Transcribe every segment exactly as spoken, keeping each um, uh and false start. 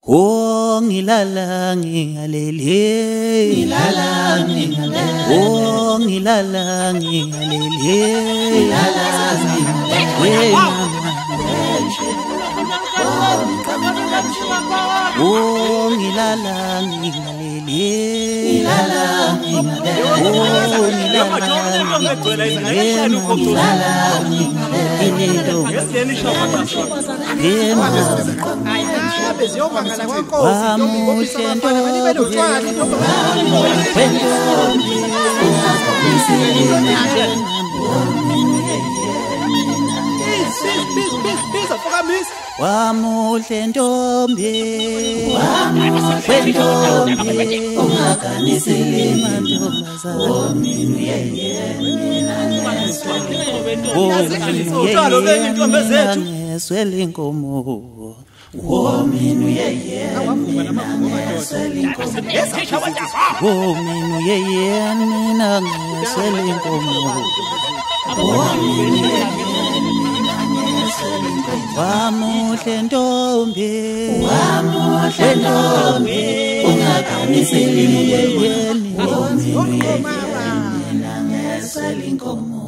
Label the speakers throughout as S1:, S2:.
S1: Oh ngilala ngingalele
S2: ngilala ngingalele
S1: oh ngilala ngingalele
S2: ngilala ngingalele
S1: oh ngilala ngingalele
S2: ngilala ngingalele
S1: oh ngilala wamuhle ntombi wamuhle ntombi
S2: ungaganisile
S1: mantombazana
S2: mina yeye mina
S1: ngeswele inkomo
S2: oh mina yeye mina ngeswele inkomo
S1: oh mina yeye mina ngeswele inkomo
S2: oh mina yeye
S1: wamuhle ntombi
S2: wamuhle ntombi ungaganisile yeyeni oh mina yeye mina ngeswele inkomo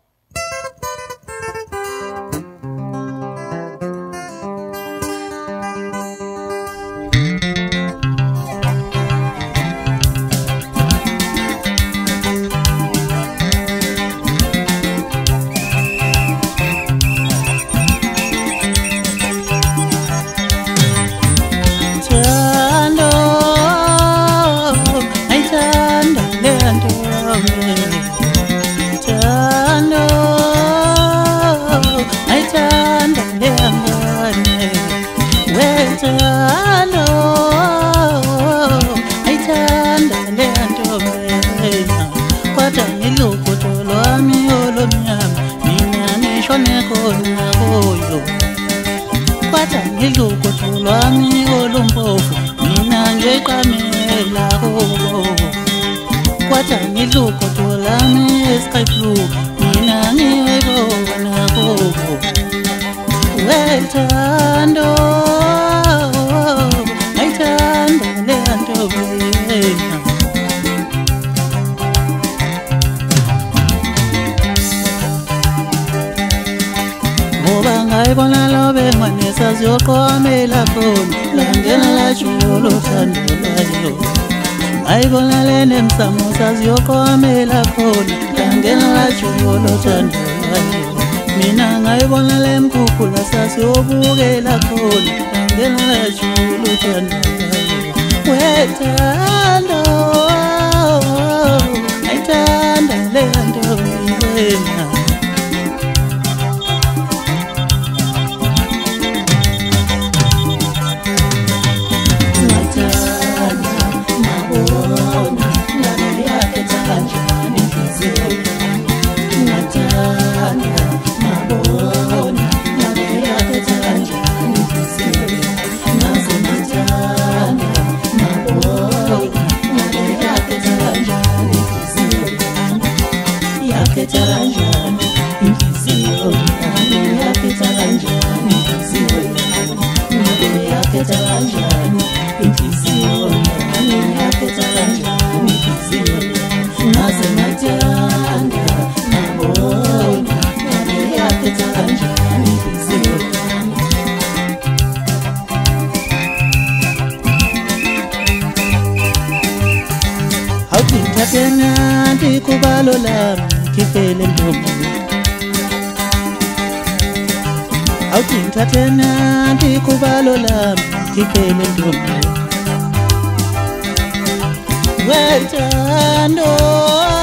S1: lwami olumpofu mina nje qamela kubo kwathi ngilukoto lami esqayiplu mina ngiyibona kubo wethando ayithanda le nto wena ngoba ngayibona lobe ngwanesa ziyoqomela khona langena lajulo thando layo ngayibona lene msamusa ziyoqomela khona langena lajulo thando layo mina ngayibona le mkhukhula sasiyobukela khona langena lajulo thando layo wethando ayithanda le nto wena Tena di kubalo la kifele ndombo au tinta tena di kubalo la kifele ndombo wetando